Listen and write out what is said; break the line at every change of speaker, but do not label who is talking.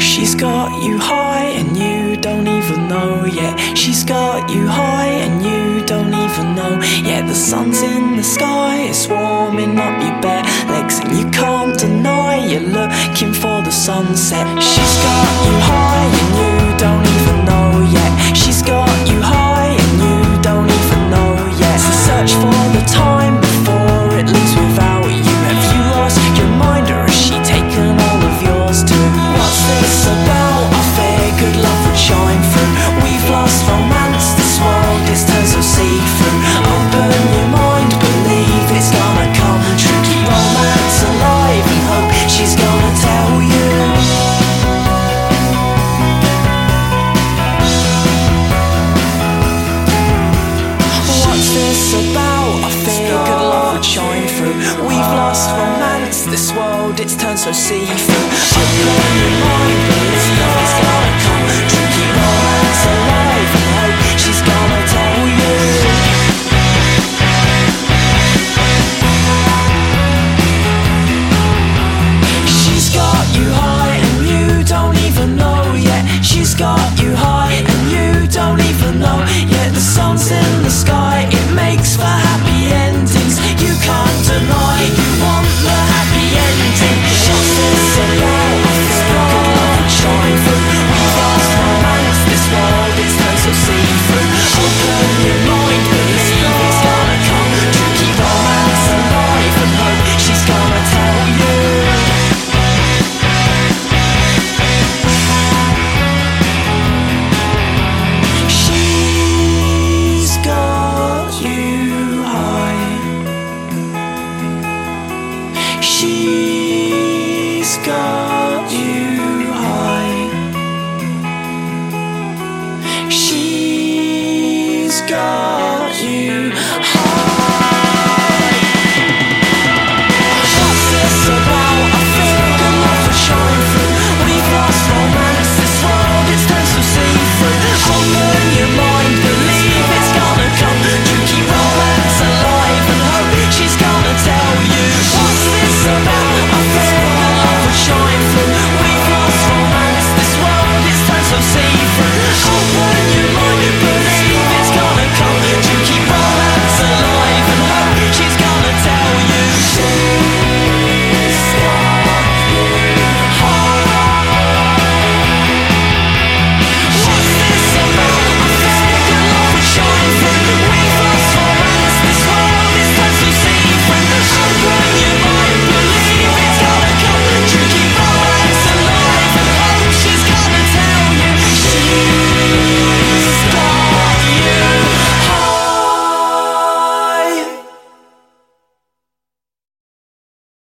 She's got you high and you don't even know yet. She's got you high and you don't even know yet. The sun's in the sky, it's warming up your bare legs, and you can't deny you're looking for the sunset. She's got you high and you don't even know yet. She's got you high and you don't even know yet. So search for the time before it leaves without you. Have you lost your mind, or has she taken all of yours too? What's this about? I figured love would shine through. We've lost romance, this world is turned so see-through. Open your mind, believe it's gonna come true. Keep romance alive and hope she's gonna tell you. What's this about? I figured love would shine through. We've lost romance, this world it's turned so see-through. Open your mind,